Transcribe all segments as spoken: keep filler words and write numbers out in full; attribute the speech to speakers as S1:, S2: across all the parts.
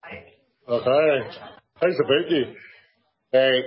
S1: Okay. How's about you? Uh,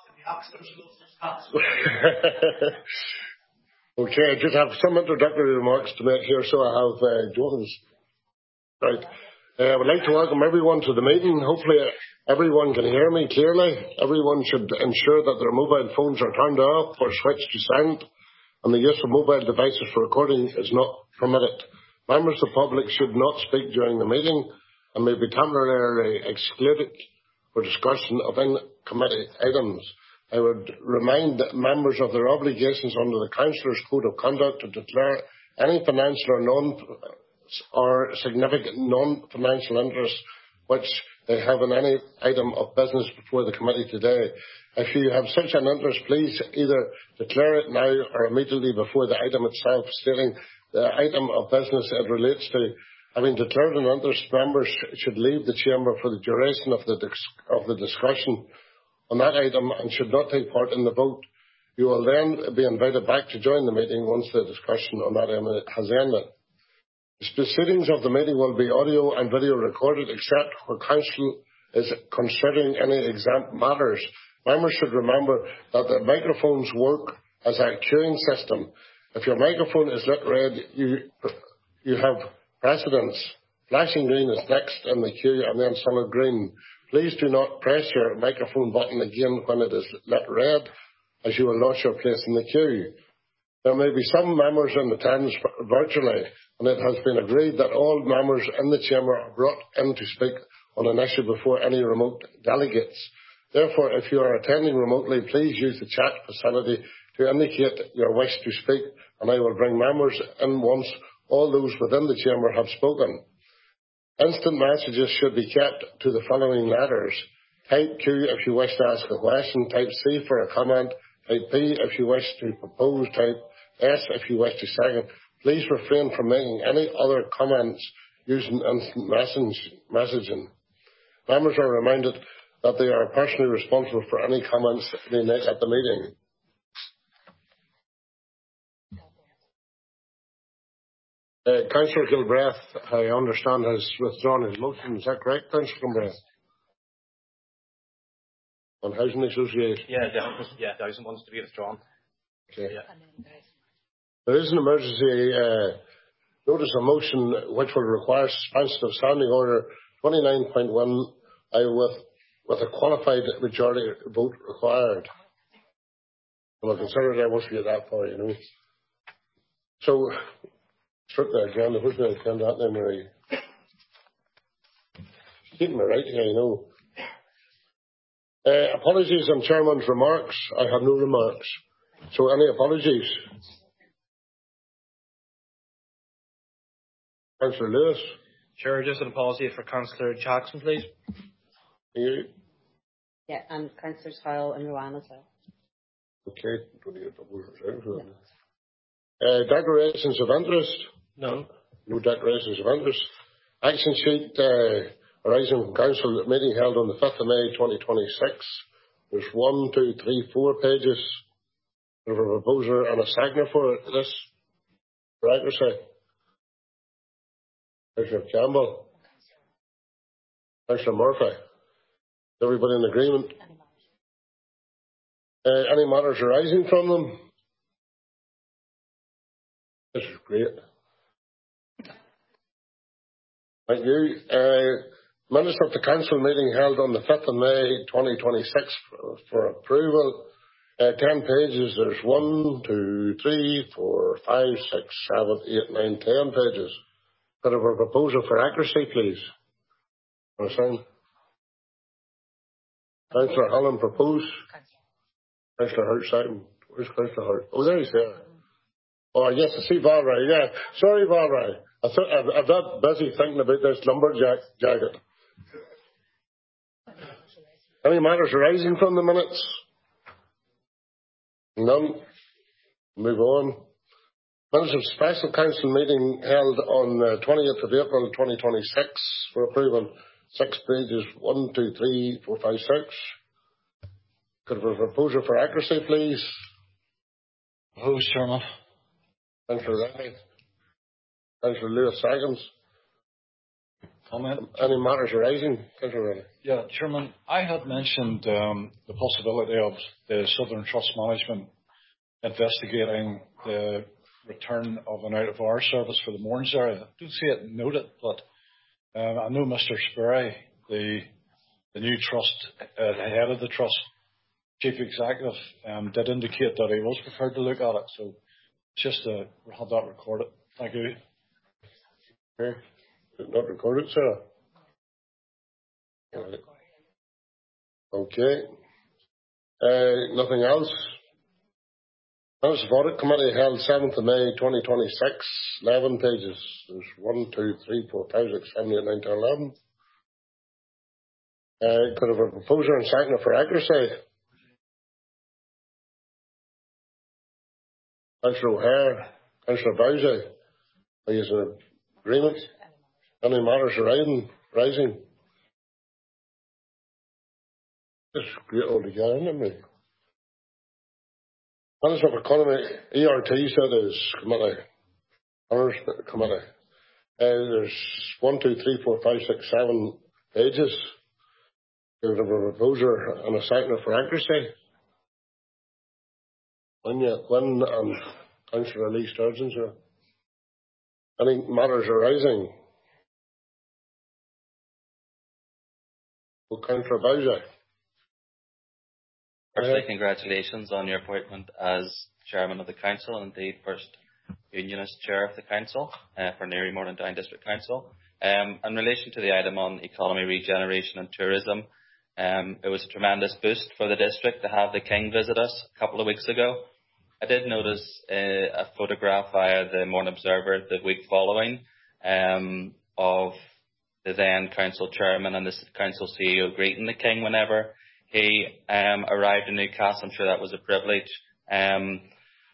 S1: okay, I just have some introductory remarks to make here, so I have uh, Johannes. Right. Uh, I would like to welcome everyone to the meeting. Hopefully everyone can hear me clearly. Everyone should ensure that their mobile phones are turned off or switched to silent, and the use of mobile devices for recording is not permitted. Members of the public should not speak during the meeting and may be temporarily excluded for discussion of in-committee items. I would remind members of their obligations under the Councillors' Code of Conduct to declare any financial or non or significant non-financial interest which they have in any item of business before the committee today. If you have such an interest, please either declare it now or immediately before the item itself, stating the item of business it relates to. Having declared an interest, members should leave the chamber for the duration of the, of the discussion on that item and should not take part in the vote. You will then be invited back to join the meeting once the discussion on that item has ended. The proceedings of the meeting will be audio and video recorded, except where council is considering any exempt matters. Members should remember that the microphones work as a queuing system. If your microphone is lit red, you, you have precedence. Flashing green is next in the queue and then solid green. Please do not press your microphone button again when it is lit red, as you will lose your place in the queue. There may be some members in attendance virtually, and it has been agreed that all members in the chamber are brought in to speak on an issue before any remote delegates. Therefore, if you are attending remotely, please use the chat facility to indicate your wish to speak, and I will bring members in once all those within the chamber have spoken. Instant messages should be kept to the following letters. Type Q if you wish to ask a question, type C for a comment, type P if you wish to propose, type S if you wish to second. Please refrain from making any other comments using instant messaging. Members are reminded that they are personally responsible for any comments they make at the meeting. Uh, Councillor Gilbreth, I understand, has withdrawn his motion. Is that correct, Councillor Gilbreth? On Housing Association?
S2: Yeah, the, yeah, the Housing wants to be withdrawn.
S1: Okay.
S2: Yeah.
S1: There is an emergency uh, notice of motion which will require suspension of Standing Order twenty-nine point one uh, with, with a qualified majority vote required. Well, I consider that once we get that far, you know. So, struck the agenda. Who's the agenda out there, Marie? Keeping me right here, you know. Uh, apologies on Chairman's remarks. I have no remarks. So, any apologies? Councillor Lewis.
S2: Sure, just an apology for Councillor Jackson, please.
S1: You?
S3: Yeah, and Councillors Howell and Rowan as well.
S1: Okay. No. Uh, declarations of interest?
S2: No.
S1: No declarations of interest. Action sheet uh, arising from council meeting held on the fifth of May twenty twenty-six. There's one, two, three, four pages. There's a proposer and a seconder for this. For accuracy. Councillor Campbell. Councillor Murphy. Everybody in agreement? Uh, any matters arising from them? This is great. Thank you. Uh, minutes of the council meeting held on the fifth of May twenty twenty-six for, for approval. Uh, ten pages. There's one, two, three, four, five, six, seven, eight, nine, ten pages. Could I have a proposal for accuracy, please? Understand? Councillor Allen propose. Councillor Hurt second. Where's Councillor Hurt? Oh, there he's there. Oh, yes, I see Valerie. Yeah. Sorry, Valerie. I thought I'm, I'm not busy thinking about this lumberjack jacket. Any matters arising from the minutes? None. Move on. Minutes of special council meeting held on the twentieth of April twenty twenty-six for approval. Six pages. One, two, three, four, five, six. Could I have a proposal for accuracy, please?
S2: Who's Chairman?
S1: Councillor Riley. Councillor Lewis seconds.
S4: comment?
S1: Any matters arising?
S4: Yeah, Chairman, I had mentioned um, the possibility of the Southern Trust Management investigating the return of an out-of-hours service for the Mourns area. I do see it noted, but um, I know Mister Sperry, the the new trust, uh, the head of the trust, chief executive, um, did indicate that he was prepared to look at it. So just to have that recorded. Thank you.
S1: Okay. Not recorded, sir. Okay. Uh, nothing else? House of Audit Committee held seventh of May twenty twenty-six, eleven pages. There's one, two, three, four, five, six, seven, eight, nine, ten, eleven. Uh, could have a proposer and seconder for accuracy. Councillor O'Hare, Councillor Bowsey, are you in agreement? Any matters arising? rising? It's great altogether, isn't it? Management of Economy, E R T said is committee, Honours Committee. Uh, there's one, two, three, four, five, six, seven pages. There's a proposer and a seconder for accuracy. Anya Quinn and Councillor Lee Sturgeon, sir. Any matters arising? Well, Councillor Bowsey.
S5: Firstly, congratulations on your appointment as Chairman of the Council and indeed first Unionist Chair of the Council uh, for Newry Morton Down District Council. Um, in relation to the item on economy regeneration and tourism, um, it was a tremendous boost for the district to have the King visit us a couple of weeks ago. I did notice uh, a photograph via the Morning Observer the week following um, of the then Council Chairman and the Council C E O greeting the King whenever he um, arrived in Newcastle. I'm sure that was a privilege. Um,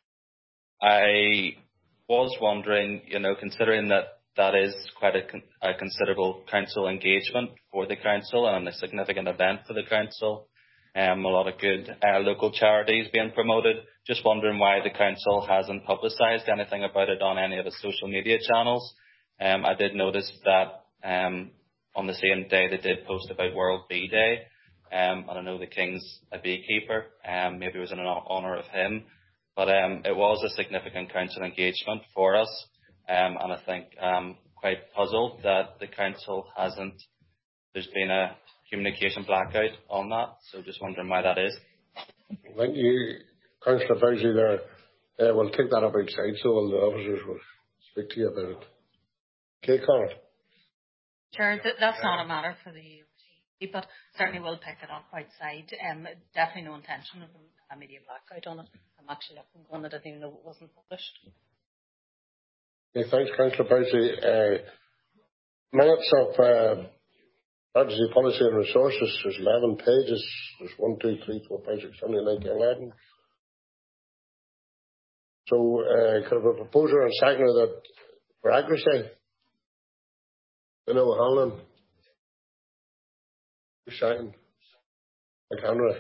S5: I was wondering, you know, considering that that is quite a, con a considerable council engagement for the council and a significant event for the council, um, a lot of good uh, local charities being promoted. Just wondering why the council hasn't publicised anything about it on any of its social media channels. Um, I did notice that um, on the same day they did post about World Bee Day. Um, and I know the King's a beekeeper, um, maybe it was in honour of him, but um, it was a significant council engagement for us, um, and I think I'm quite puzzled that the council hasn't, there's been a communication blackout on that, so just wondering why that is.
S1: Thank you, Councillor Bowsey there. Uh, we'll take that up outside so all the officers will speak to you about it. Okay, Conor.
S6: Sure, th that's not a matter for the U R T, but certainly we'll pick it up outside. Um, definitely no intention of a media blackout on it. I'm actually looking on it, I didn't even know it wasn't published.
S1: Okay, thanks, Councillor Bowsey. Uh, minutes of uh, Strategy, Policy and Resources, there's eleven pages. There's one, two, three, four, five, six, seven, eight, nine, ten, eleven. So, uh, could I have a proposer and seconder that for accuracy? You know, Hanlon. Second. McHenry.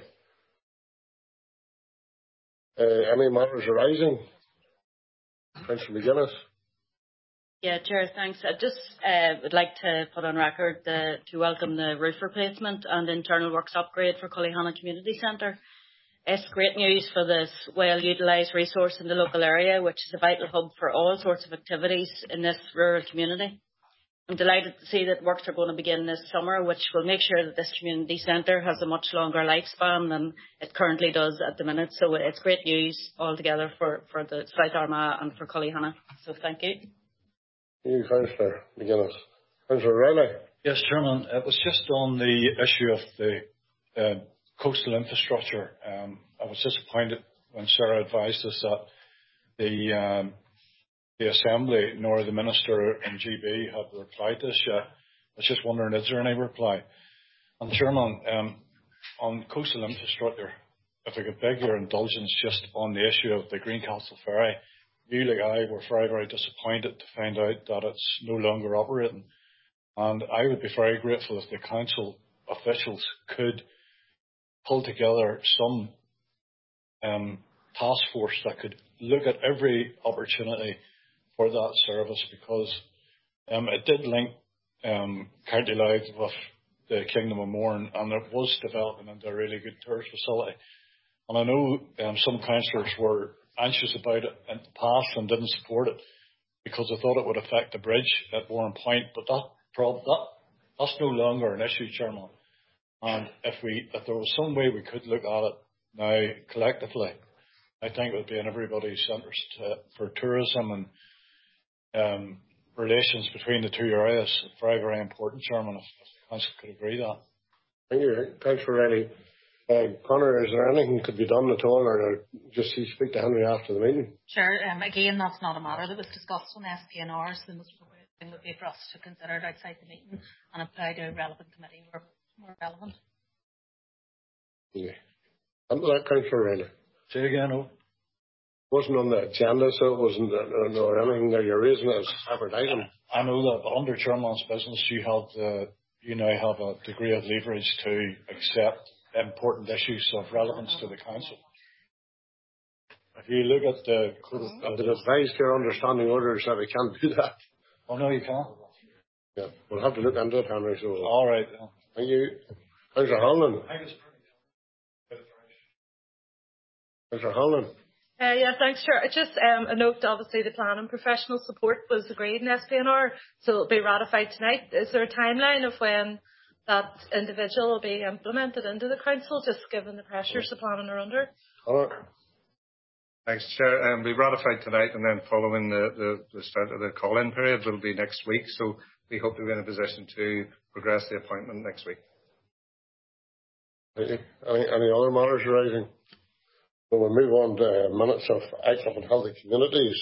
S1: Uh, any matters arising? Councillor McGuinness.
S3: Yeah, Chair, thanks. I just uh, would like to put on record the, to welcome the roof replacement and internal works upgrade for Cullyhanna Community Centre. It's great news for this well-utilised resource in the local area, which is a vital hub for all sorts of activities in this rural community. I'm delighted to see that works are going to begin this summer, which will make sure that this community centre has a much longer lifespan than it currently does at the minute. So it's great news altogether for, for the South Armagh and for Cullyhanna. So thank you.
S1: You, Councillor McGuinness. Councillor Riley.
S4: Yes, Chairman. It was just on the issue of the uh, coastal infrastructure. Um, I was disappointed when Sarah advised us that the um, the Assembly nor the Minister in G B had replied to this yet. I was just wondering, is there any reply? And Chairman, um, on coastal infrastructure, if I could beg your indulgence just on the issue of the Greencastle Ferry. You, like I, were very, very disappointed to find out that it's no longer operating. And I would be very grateful if the council officials could pull together some um, task force that could look at every opportunity for that service, because um, it did link um, County Louth with the Kingdom of Mourne, and it was developing into a really good tourist facility. And I know um, some councillors were anxious about it in the past and didn't support it because they thought it would affect the bridge at Warren Point, but that, prob- that that's no longer an issue, Chairman. And if we if there was some way we could look at it now collectively, I think it would be in everybody's interest uh, for tourism and um, relations between the two areas. Very, very important, Chairman, if the Council could agree that.
S1: Thank you. Thanks for Riley. Uh, Conor, is there anything could be done at all, or just you speak to Henry after the meeting?
S6: Sure. Um, again, that's not a matter that was discussed on S P N R, so the most appropriate thing would be for us to consider it outside the meeting and apply to a relevant committee where more relevant.
S1: Yeah. Under that, Councillor Riley.
S4: Say again, oh.
S1: Wasn't on the agenda, so it wasn't uh, no, anything that you're raising as a separate item.
S4: I know that, but under Chairman's business, you have the, you now have a degree of leverage to accept important issues of relevance to the Council. If you look at the...
S1: I've been advised your understanding orders that we can't do that.
S4: Oh, no, you can't?
S1: Yeah, we'll have to look into it, Henry. So.
S4: All right.
S1: Thank you. Councillor Hanlon. Councillor Hanlon.
S7: Uh, yeah, thanks, Chair. Just um, a note, obviously the plan and professional support was agreed in S P N R, so it'll be ratified tonight. Is there a timeline of when that individual will be implemented into the Council, just given the pressures the planning are under?
S1: Conor.
S8: Thanks, Chair. Um, we ratified tonight, and then following the, the, the start of the call-in period will be next week, so we hope to be in a position to progress the appointment next week.
S1: Thank you. Any, any other matters arising? So we'll move on to minutes of Active and Healthy Communities.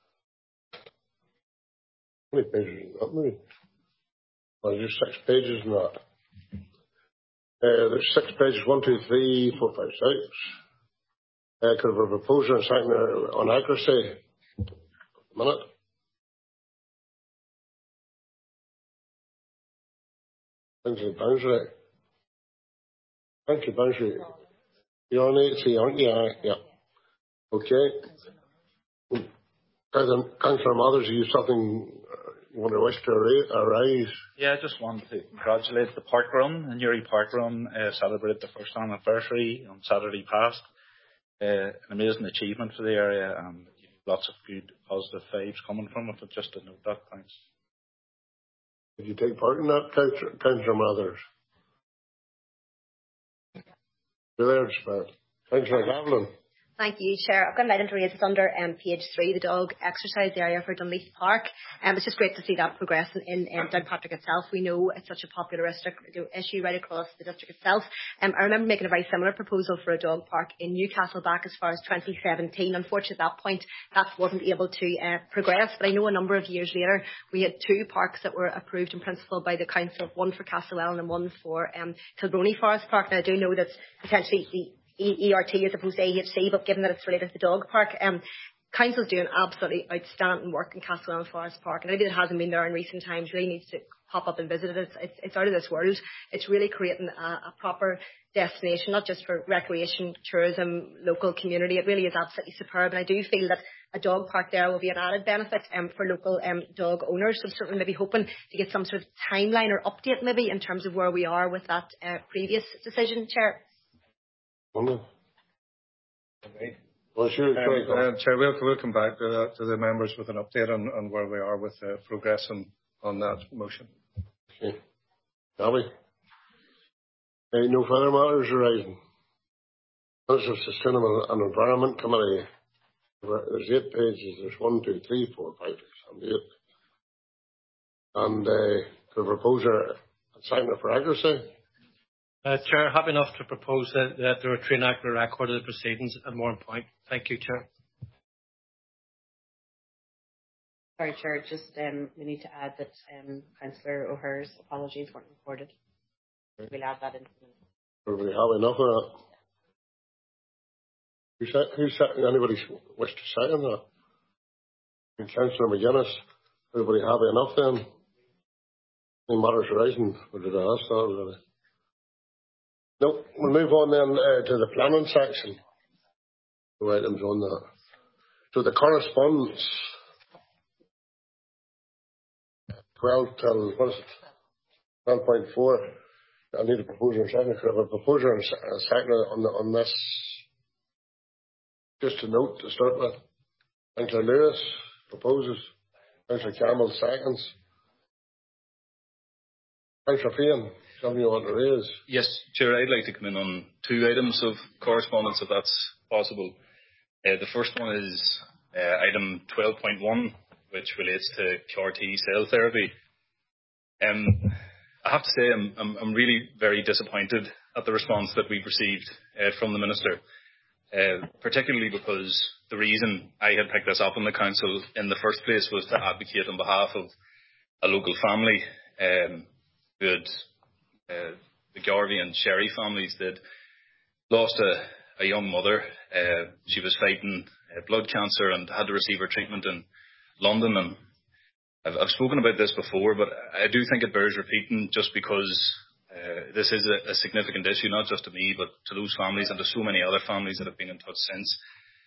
S1: How many pages is that, maybe? Well, there's six pages in that. Uh, there's six pages, one, two, three, four, five, six. Uh, could have a proposer and second on accuracy. A minute. Thank you, Boundary. Thank you, Boundary. You're on eight, aren't you? Yeah. yeah. Okay. Councillor Mathers, you something you want to wish to arise?
S9: Yeah, I just wanted to congratulate the park run, the Newry Park Run, uh, celebrate the first anniversary on Saturday past. Uh, an amazing achievement for the area, and lots of good positive vibes coming from it. But just to note that, thanks.
S1: Did you take part in that, Councillor Mathers? You're there, Spart. Councillor Gavlin.
S10: Thank you, Chair. I've got an item to raise. It's under um, page three, the dog exercise area for Dunleith Park. Um, it's just great to see that progressing in um, Downpatrick itself. We know it's such a popular issue right across the district itself. Um, I remember making a very similar proposal for a dog park in Newcastle back as far as twenty seventeen. Unfortunately, at that point, that wasn't able to uh, progress. But I know a number of years later, we had two parks that were approved in principle by the council, one for Castlewellan and one for um, Kilbrony Forest Park. Now, I do know that potentially the E R T as opposed to A H C, but given that it's related to the dog park, um, Council's doing absolutely outstanding work in Castlewellan Forest Park, and anybody that hasn't been there in recent times really needs to pop up and visit it. It's, it's, it's out of this world. It's really creating a, a proper destination, not just for recreation, tourism, local community. It really is absolutely superb, and I do feel that a dog park there will be an added benefit um, for local um, dog owners. So I'm certainly maybe hoping to get some sort of timeline or update maybe in terms of where we are with that uh, previous decision, Chair.
S1: Okay. Well, sure,
S8: um, uh, Chair, we'll, we'll come back to, that, to the members with an update on, on where we are with uh, progress on, on that motion.
S1: Okay. Gabby? Uh, no further matters arising. There's a Sustainable and Environment Committee. There's eight pages. There's one, two, three, four, five, six, seven, eight. And uh, the proposer sign up for accuracy.
S11: Uh, Chair, happy enough to propose that, that there are three accurate record of the proceedings at Mourne Point. Thank you, Chair.
S12: Sorry, Chair, just um, we need to add that um, Councillor O'Hare's apologies weren't recorded. We'll add that into the minutes.
S1: Will we have enough of that? Who said, who said, anybody wish to second that? And Councillor McGuinness, everybody happy enough then? Any matters arising? Or did I ask that already? No, we'll move on then uh, to the planning section. The items on that. So the correspondence. twelve till, what is it? twelve point four. I need a proposer and second. Could I have a proposer and a second on, the, on this? Just a note to start with. Councillor Lewis proposes. Councillor Campbell seconds. Councillor Fian, something you want to raise?
S13: Yes, Chair, I'd like to come in on two items of correspondence, if that's possible. Uh, the first one is uh, item twelve point one, which relates to C A R T cell therapy. Um, I have to say I'm, I'm, I'm really very disappointed at the response that we've received uh, from the Minister, uh, particularly because the reason I had picked this up in the Council in the first place was to advocate on behalf of a local family um, who had uh, the Garvey and Sherry families that lost a, a young mother. Uh, she was fighting uh, blood cancer and had to receive her treatment in London. And I've, I've spoken about this before, but I do think it bears repeating just because uh, this is a, a significant issue, not just to me, but to those families and to so many other families that have been in touch since.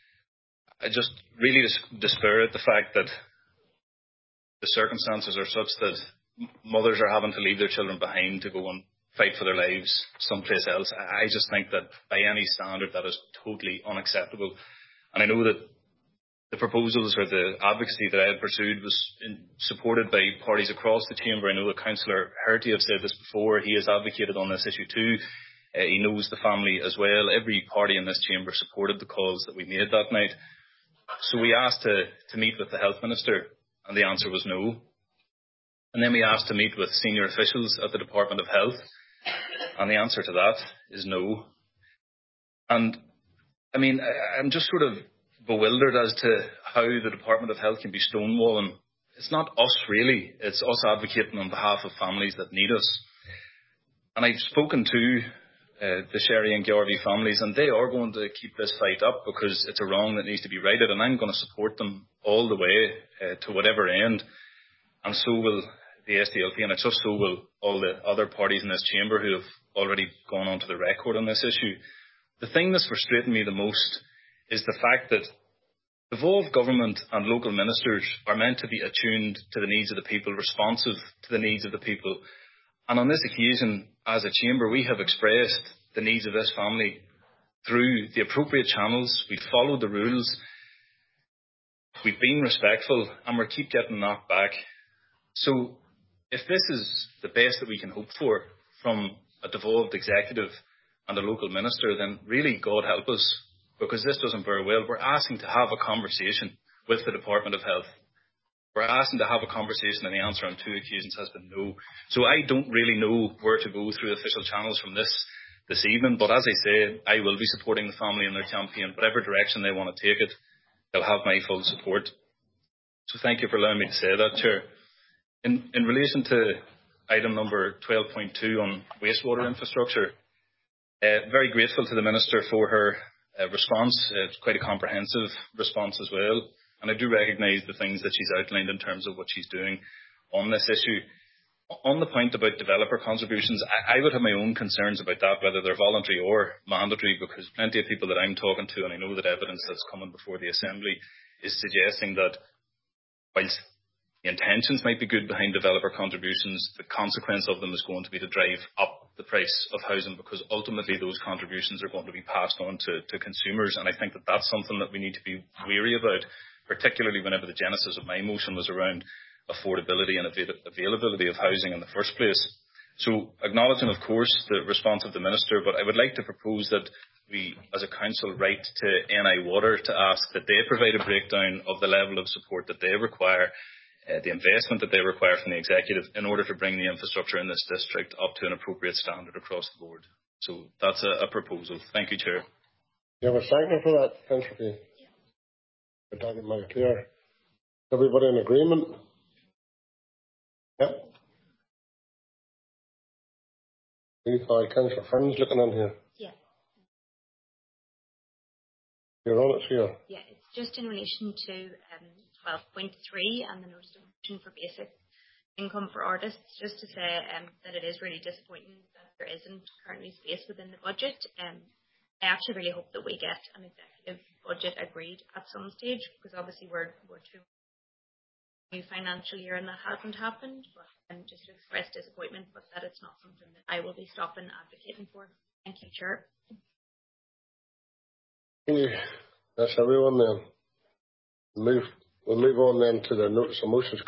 S13: I just really dis- despair at the fact that the circumstances are such that mothers are having to leave their children behind to go and fight for their lives someplace else. I just think that by any standard that is totally unacceptable. And I know that the proposals or the advocacy that I had pursued was in, supported by parties across the chamber. I know that Councillor Herty have said this before. He has advocated on this issue too. Uh, he knows the family as well. Every party in this chamber supported the calls that we made that night. So we asked to, to meet with the Health Minister, and the answer was no. And then we asked to meet with senior officials at the Department of Health, and the answer to that is no. And, I mean, I, I'm just sort of bewildered as to how the Department of Health can be stonewalling. It's not us, really. It's us advocating on behalf of families that need us. And I've spoken to uh, the Sherry and Garvey families, and they are going to keep this fight up because it's a wrong that needs to be righted, and I'm going to support them all the way uh, to whatever end. And so will the S D L P, and I trust so will all the other parties in this chamber who have already gone onto the record on this issue. The thing that's frustrating me the most is the fact that devolved government and local ministers are meant to be attuned to the needs of the people, responsive to the needs of the people. And on this occasion, as a chamber, we have expressed the needs of this family through the appropriate channels. We've followed the rules. We've been respectful, and we keep getting knocked back. So if this is the best that we can hope for from a devolved executive and a local minister, then really, God help us, because this doesn't bear well. We're asking to have a conversation with the Department of Health. We're asking to have a conversation, and the answer on two occasions has been no. So I don't really know where to go through official channels from this this evening, but as I say, I will be supporting the family in their campaign. Whatever direction they want to take it, they'll have my full support. So thank you for allowing me to say that, Chair. In, in relation to item number twelve point two on wastewater infrastructure, uh, very grateful to the Minister for her uh, response. Uh, it's quite a comprehensive response as well. And I do recognise the things that she's outlined in terms of what she's doing on this issue. On the point about developer contributions, I, I would have my own concerns about that, whether they're voluntary or mandatory, because plenty of people that I'm talking to, and I know that evidence that's coming before the Assembly, is suggesting that whilst the intentions might be good behind developer contributions, the consequence of them is going to be to drive up the price of housing, because ultimately those contributions are going to be passed on to, to consumers. And I think that that's something that we need to be wary about, particularly whenever the genesis of my motion was around affordability and avail- availability of housing in the first place. So acknowledging, of course, the response of the Minister, but I would like to propose that we, as a council, write to N I Water to ask that they provide a breakdown of the level of support that they require, uh, the investment that they require from the executive in order to bring the infrastructure in this district up to an appropriate standard across the board. So that's a, a proposal. Thank you, Chair.
S1: You have a second for that, Councillor? We're talking about clear. Everybody in agreement? Yep. We find Councillor Friends looking in here.
S10: Yeah.
S1: You're on it here.
S14: Yeah, it's just in relation to um, twelve point three and the notice of motion for basic income for artists. Just to say um, that it is really disappointing that there isn't currently space within the budget. Um, I actually really hope that we get an executive budget agreed at some stage, because obviously we're we're too new financial year and that hasn't happened. But um, just to express disappointment, but that it's not something that I will be stopping advocating for. Thank you, Chair.
S1: Thank you. That's everyone then. Move, we'll move on then to the notice of motions.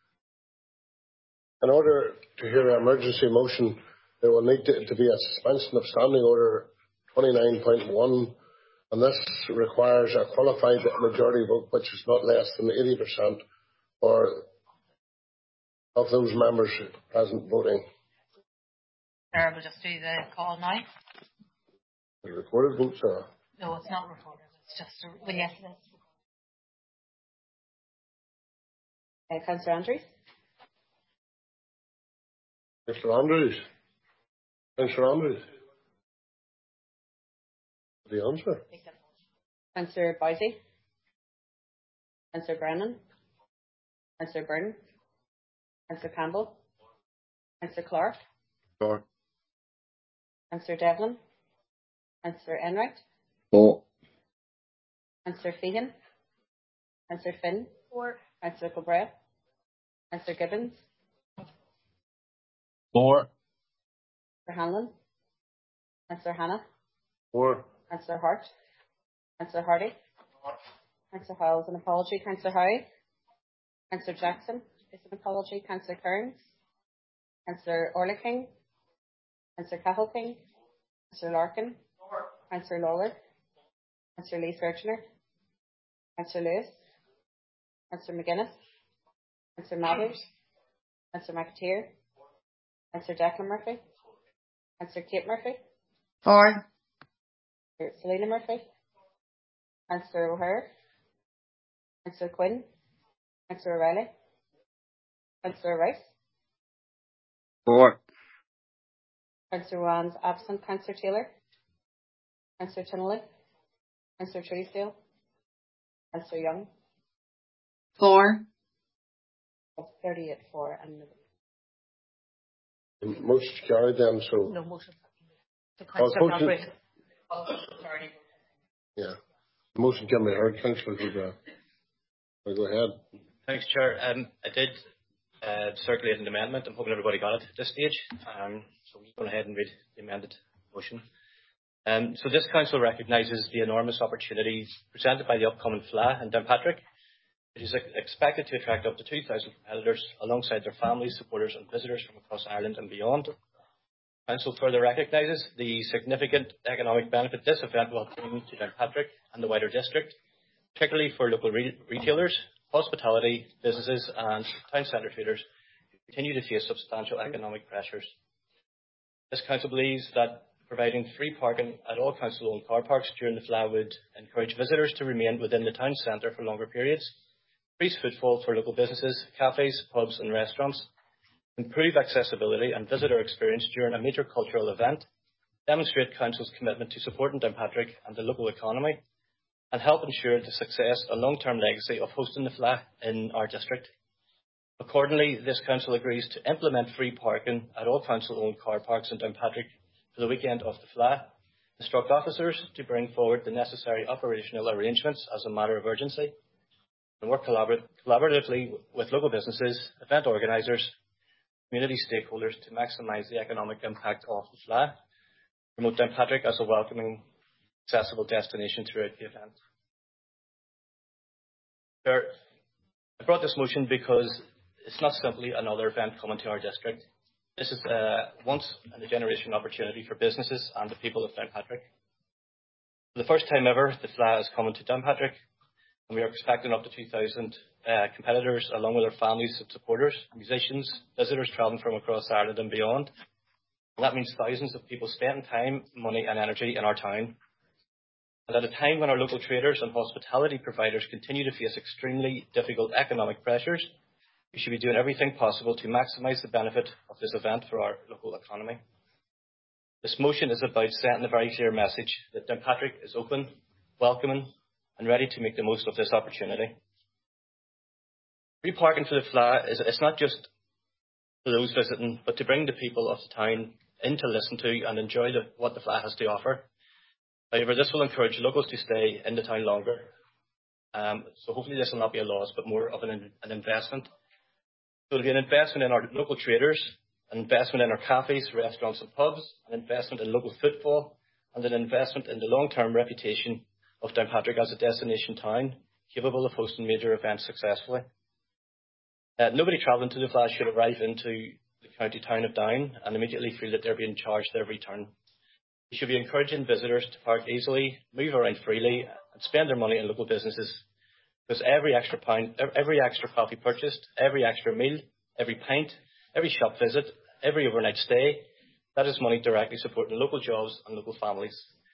S1: In order to hear an emergency motion, there will need to, to be a suspension of Standing Order twenty-nine point one, and this requires a qualified majority vote, which is not less than eighty percent or of those members present voting.
S6: Sarah will just do the call now.
S1: The recorded votes are.
S6: No, it's not recorded. It's just a, well, yes, it is.
S12: Uh, Councillor Andrews.
S1: Mister Andrews. Councillor Andrews. The answer.
S12: Councillor Bowsey. Councillor Brennan. Councillor Byrne. Councillor Campbell. Councillor Clark.
S1: Clark.
S12: Councillor Devlin. Councillor Enright.
S15: Four.
S12: Councillor Feehan. Councillor Finn.
S14: Four.
S12: Councillor Kilbride. Councillor Gibbons.
S15: Four.
S12: Councillor Hanlon. Councillor Hannah.
S1: Four.
S12: Councillor Hart. Councillor Hardy. Councillor Howells, an apology. Councillor Howe. Councillor Jackson is an apology. Councillor Kearns. Councillor Orliking. Councillor Cahill-King. Councillor Larkin. Councillor Lawler. Councillor Lee Sergeant. Councillor Lewis. Councillor McGuinness. Councillor Mathers. Councillor McAteer. Councillor Declan Murphy. Councillor Kate Murphy.
S15: Four.
S12: Selena Murphy. Councillor O'Hare. Councillor Quinn. Councillor O'Reilly. Councillor Rice.
S15: Four.
S12: Councillor Wands absent. Councillor Taylor. Councillor Tinnelly. Councillor Truesdale. Councillor Young.
S15: Four.
S12: thirty-eight for and
S1: Motion carried then, so.
S6: No motion. The
S1: Oh,
S6: Councillor
S1: motion-
S6: Galbraith. Oh, sorry.
S1: Yeah. The motion can be heard. Councillor Kilbride. Well, go ahead.
S2: Thanks, Chair. Um, I did uh, circulate an amendment. I'm hoping everybody got it at this stage. Um, so we'll go ahead and read the amended motion. Um, so this council recognises the enormous opportunities presented by the upcoming F L A in Downpatrick. It is expected to attract up to two thousand competitors alongside their families, supporters and visitors from across Ireland and beyond. Council further recognises the significant economic benefit this event will bring to Downpatrick and the wider district, particularly for local re retailers, hospitality, businesses and town centre traders who continue to face substantial economic pressures. This council believes that providing free parking at all council-owned car parks during the F L A would encourage visitors to remain within the town centre for longer periods, increase footfall for local businesses, cafes, pubs and restaurants, improve accessibility and visitor experience during a major cultural event, demonstrate Council's commitment to supporting Downpatrick and the local economy, and help ensure the success and long-term legacy of hosting the F L A in our district. Accordingly, this Council agrees to implement free parking at all Council-owned car parks in Downpatrick for the weekend of the F L A, instruct officers to bring forward the necessary operational arrangements as a matter of urgency, and work collabor collaboratively with local businesses, event organisers, community stakeholders to maximise the economic impact of the F L A, promote Downpatrick as a welcoming, accessible destination throughout the event. There, I brought this motion because it's not simply another event coming to our district. This is a once-in-a-generation opportunity for businesses and the people of Downpatrick. For the first time ever, the F L A is coming to Downpatrick, and we are expecting up to two thousand uh, competitors, along with their families and supporters, musicians, visitors travelling from across Ireland and beyond. And that means thousands of people spending time, money and energy in our town. And at a time when our local traders and hospitality providers continue to face extremely difficult economic pressures, we should be doing everything possible to maximise the benefit of this event for our local economy. This motion is about sending a very clear message that Downpatrick is open, welcoming and ready to make the most of this opportunity. Free parking for the F L A is it's not just for those visiting, but to bring the people of the town in to listen to and enjoy the, what the F L A has to offer. However, this will encourage locals to stay in the town longer. Um, so hopefully this will not be a loss, but more of an, an investment. So it'll be an investment in our local traders, an investment in our cafes, restaurants and pubs, an investment in local footfall, and an investment in the long-term reputation of Downpatrick as a destination town, capable of hosting major events successfully. Uh, nobody travelling to the Fleadh should arrive into the county town of Down and immediately feel that they're being charged their return. We should be encouraging visitors to park easily, move around freely, and spend their money in local businesses. Because every extra pound, every extra coffee purchased, every extra meal, every pint, every shop visit, every overnight stay, that is money directly supporting local jobs and local families.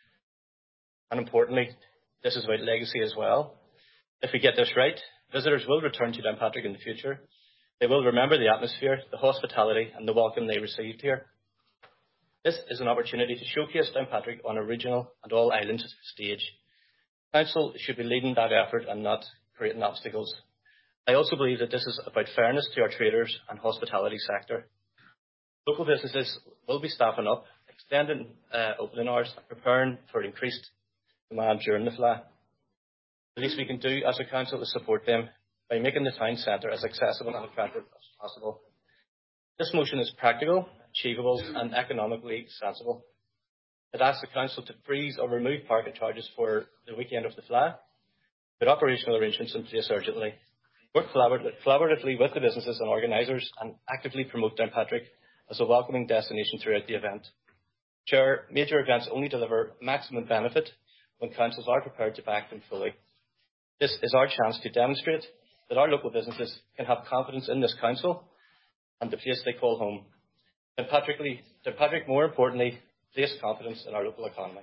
S2: And importantly, this is about legacy as well. If we get this right, visitors will return to Downpatrick in the future. They will remember the atmosphere, the hospitality and the welcome they received here. This is an opportunity to showcase Downpatrick on a regional and all island stage. Council should be leading that effort and not creating obstacles. I also believe that this is about fairness to our traders and hospitality sector. Local businesses will be staffing up, extending uh, opening hours and preparing for increased demand during the Fleadh. The least we can do as a council is support them by making the town centre as accessible and attractive as possible. This motion is practical, achievable and economically sensible. It asks the council to freeze or remove parking charges for the weekend of the Fleadh, put operational arrangements in place urgently, work collaboratively with the businesses and organisers and actively promote Downpatrick as a welcoming destination throughout the event. Chair, major events only deliver maximum benefit when councils are prepared to back them fully. This is our chance to demonstrate that our local businesses can have confidence in this council and the place they call home. Downpatrick, Downpatrick more importantly, place confidence in our local economy.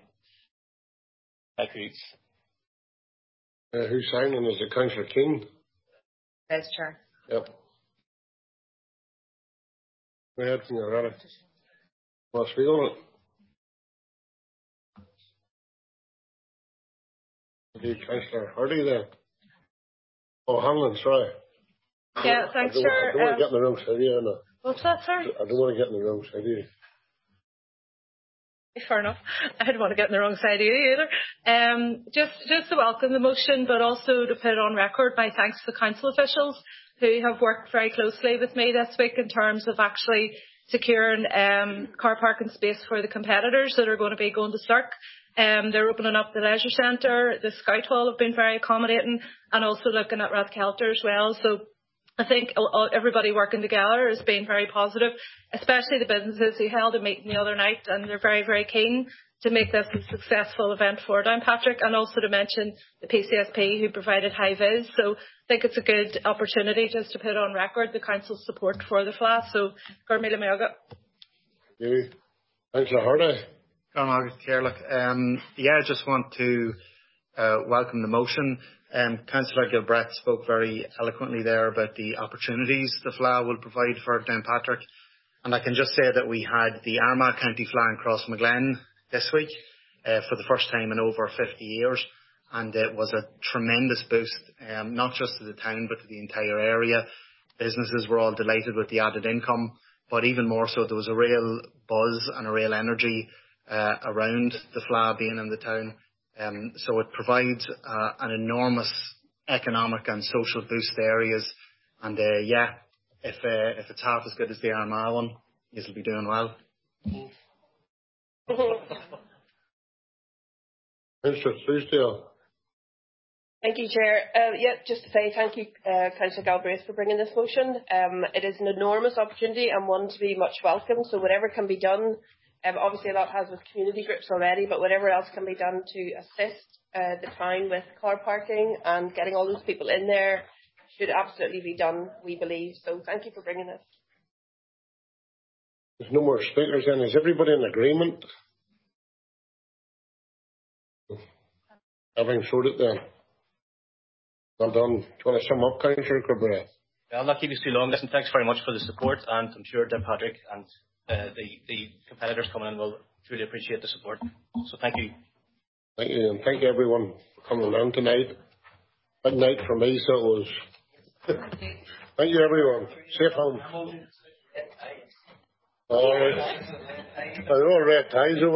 S2: Thank you.
S1: Uh, who's signing? Is it Councillor King?
S12: Vice Chair.
S1: Yep. Go ahead, when you're ready. Well, speak on it. Councillor Hardy there. Oh, Hanlon, sorry.
S7: Yeah, thanks,
S1: I
S7: Chair.
S1: I don't want to
S7: Um,
S1: get in the wrong side of you, Anna.
S7: What's that, sir?
S1: I don't want to get in the wrong side of you.
S7: Fair enough. I don't want to get in the wrong side of you either. Um, just, just to welcome the motion, but also to put on record my thanks to the council officials who have worked very closely with me this week in terms of actually securing um, car parking space for the competitors that are going to be going to Cirque. Um, they're opening up the leisure centre. The Scout Hall have been very accommodating, and also looking at Rathkelter as well. So I think everybody working together has been very positive, especially the businesses who held a meeting the other night, and they're very, very keen to make this a successful event for Downpatrick, and also to mention the P C S P who provided high vis. So I think it's a good opportunity just to put on record the council's support for the Fleadh. So, Gormila Meoga.
S1: Thanks, Hardy.
S16: Um, yeah, I just want to uh, welcome the motion. Um, Councillor Gilbreth spoke very eloquently there about the opportunities the Fleadh will provide for Downpatrick. And I can just say that we had the Armagh County Fleadh in Crossmaglen this week uh, for the first time in over fifty years. And it was a tremendous boost, um, not just to the town, but to the entire area. Businesses were all delighted with the added income, but even more so, there was a real buzz and a real energy uh, around the Fleadh being in the town. Um, so it provides uh, an enormous economic and social boost to areas. And uh, yeah, if uh, if it's half as good as the Armagh one, you'll be doing well.
S1: Mister Truesdale.
S17: Thank you, Chair. Uh, yeah, just to say thank you, uh, Councillor Galbraith, for bringing this motion. Um, it is an enormous opportunity and one to be much welcome. So whatever can be done, um, obviously a lot has with community groups already, but whatever else can be done to assist uh, the town with car parking and getting all those people in there should absolutely be done, we believe. So thank you for bringing this.
S1: There's no more speakers then. Is everybody in agreement? Having sorted then. Well done. Do you want to sum up, Councillor Galbraith?
S2: I'll not keep you too long. Listen, thanks very much for the support, and I'm sure Downpatrick and uh, the, the competitors coming in will truly appreciate the support. So thank you.
S1: Thank you, and thank you everyone for coming along tonight. Big night for me, so it was. Thank you everyone. Safe home. All right. I know red ties over.